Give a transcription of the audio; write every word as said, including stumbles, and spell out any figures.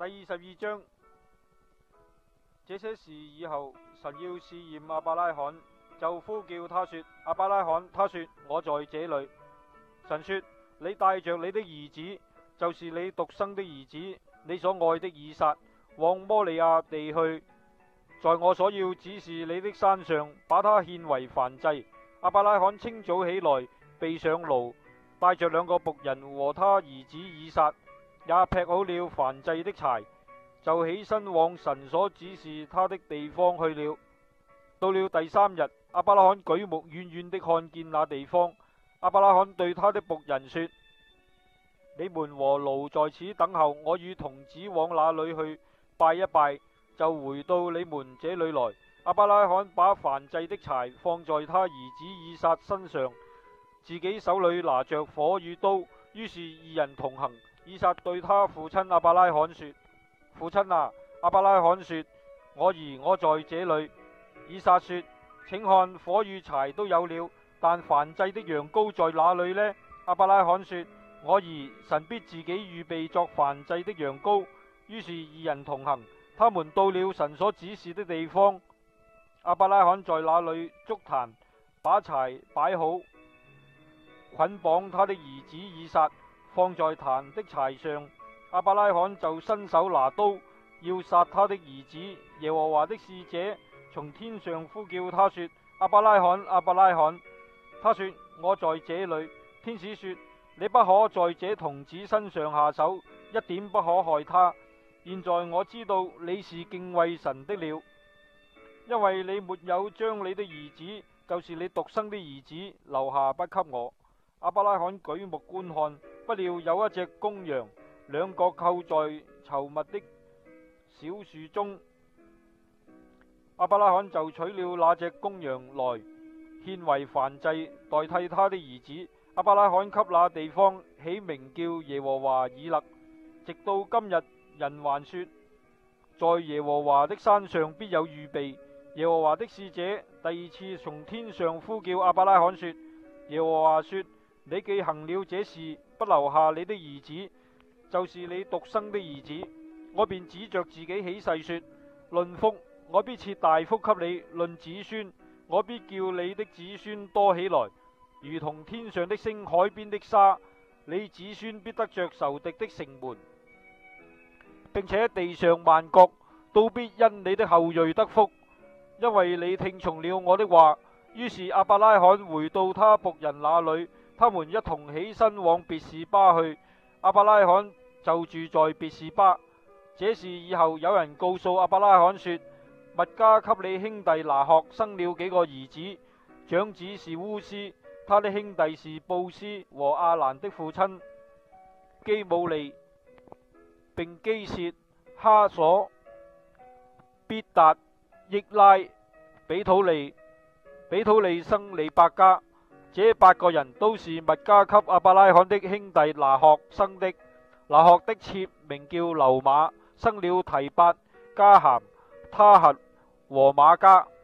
第二十二章。這些事以後，神要試驗亞伯拉罕，就呼叫他說：亞伯拉罕。他說：我在這裏。神說：你帶着你的兒子，就是你獨生的兒子，你所愛的以撒，往摩利亞地去，在我所要指示你的山上，把他獻為燔祭。亞伯拉罕清早起來，備上驢，帶着兩個僕人和他兒子以撒，也劈好了燔祭的柴，就起身往神所指示他的地方去了。到了第三日，亞伯拉罕舉目遠遠的看見那地方。亞伯拉罕對他的僕人說：你們和驢在此等候，我與童子往那裏去拜一拜，就回到你們這裏來。亞伯拉罕把燔祭的柴放在他兒子以撒身上，自己手裏拿着火與刀，於是二人同行。以撒對他父親亞伯拉罕說：父親啊！亞伯拉罕說：我兒，我在這裏。以撒說：請看，火與柴都有了，但燔祭的羊羔在哪裏呢？亞伯拉罕說：我兒，神必自己預備作燔祭的羊羔。於是二人同行，他們到了神所指示的地方。亞伯拉罕在那裏築壇，把柴擺好，捆綁他的兒子以撒，放在壇的柴上。亞伯拉罕就伸手拿刀，要殺他的兒子。耶和華的使者從天上呼叫他說：亞伯拉罕，亞伯拉罕。他說：我在這裏。天使說：你不可在這童子身上下手，一點不可害他。現在我知道你是敬畏神的了，因為你沒有將你的兒子，就是你獨生的兒子留下不給我。亞伯拉罕舉目觀看，不料有一隻公羊，兩角扣在稠密的小樹中。亞伯拉罕就取了那隻公羊來，獻為燔祭，代替他的兒子。亞伯拉罕給那地方起名叫耶和華以勒，直到今日。人還說，在耶和華的山上必有預備。耶和華的使者第二次從天上呼叫亞伯拉罕說：耶和華說，你既行了這事，不留下你的兒子，就是你獨生的兒子，我便指着自己起誓說：論福，我必賜大福給你；論子孫，我必叫你的子孫多起來，如同天上的星、海邊的沙。你子孫必得着仇敵的城門，並且地上萬國都必因你的後裔得福，因為你聽從了我的話。於是亞伯拉罕回到他僕人那裏，他們一同起身往別是巴去。亞伯拉罕就住在別是巴。這事以後有人告訴亞伯拉罕說：密迦給你兄弟拿鶴生了幾個兒子，長子是烏斯，他的兄弟是布斯和亞蘭的父親基姆利，並基薛、哈瑣、必達、益拉、比土利。比土利生利百加。這八個人都是密迦給亞伯拉罕的兄弟拿鶴生的。拿鶴的妾名叫流瑪，生了提八、加咸、他轄和瑪迦。